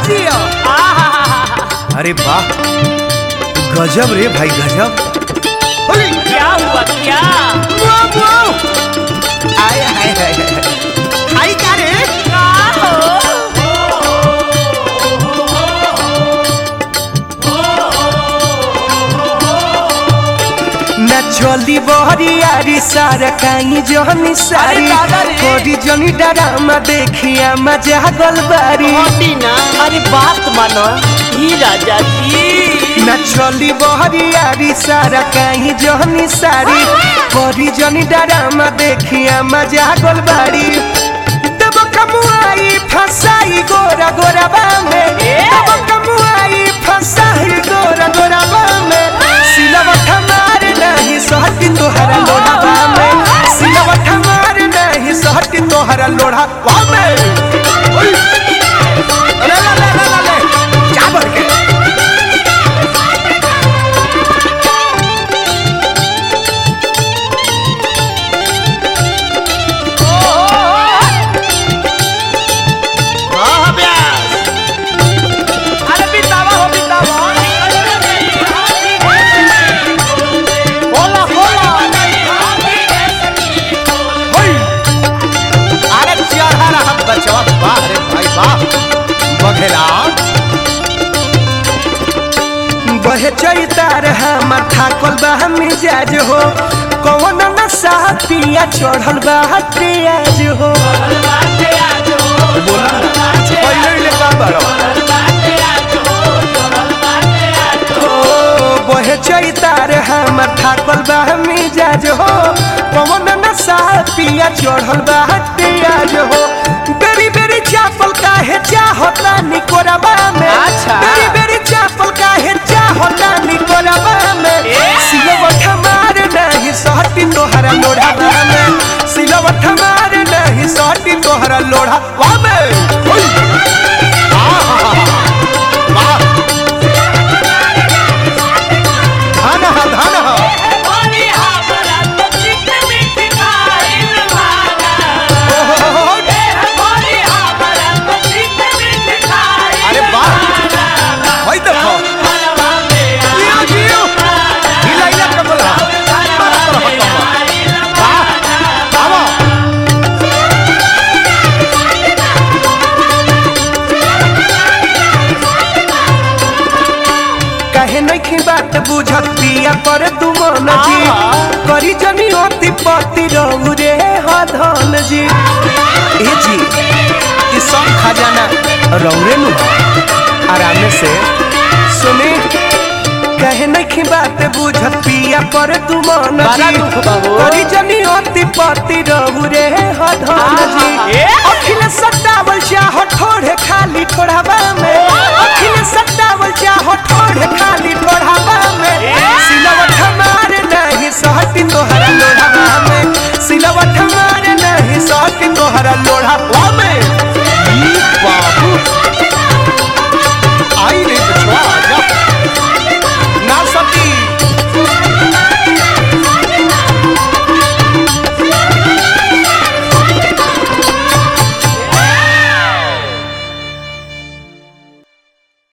दिया। अरे वाह गजब रे भाई गजब। क्या हुआ क्या? आए हाय हाय खाई का रे? न चली बहरियारी सारा काई जहनी सारी कोडी जनी डरामा देखिया मजा गलबारी। अरे बात मानो ही राजा जी। न चली बहरियारी सारा काई जहनी सारी कोडी जनी डरामा देखिया मजा गलबारी। तब कमुआई फसाई गोरा गोरा बामे तब कमुआई फसाई गोरा गोरा बामे सिलवट मार नहीं सहटी तोहरा लोढ़ा में सिलवट मार नहीं सहटी तोहरा लोढ़ा में। अरे ला ला ला ला ले जा भर के बहे चैतार हमर थाकल बा मिजाज हो कौन नशा पिया चढ़ल बा तेज हो। बहे चैतार हमर थाकल बा मिजाज हो कौन नशा पिया चढ़ल बा तेज हो। बेरी बेरी चापल काहे चाहता निकोरबा में बेरी बेरी चापल काहे चाहता निकोरबा में सिलवट मार नहीं सहटी तोहरा लोढ़ा में सिलवट मार नहीं सहटी तोहरा लोढ़ा में। बात बुझत पिया पर तू मन जी करी जनी अति पति रहू रे हधन जी। ए जी ये सब खजाना रौरे नु आराम से सुनी कहे नहीं बात बुझत पिया पर तू मन जी करी जनी अति पति रहू रे हधन जी। अखिल सतावल चाह ठोड़े खाली ठोड़ावा में अखिल सतावल चाह ठोड़े खाली ठोड़ावा में सिलवट मार नहीं सहटी तोहरा लोढ़ा में सिलवट मार नहीं सहटी तोहरा लोढ़ा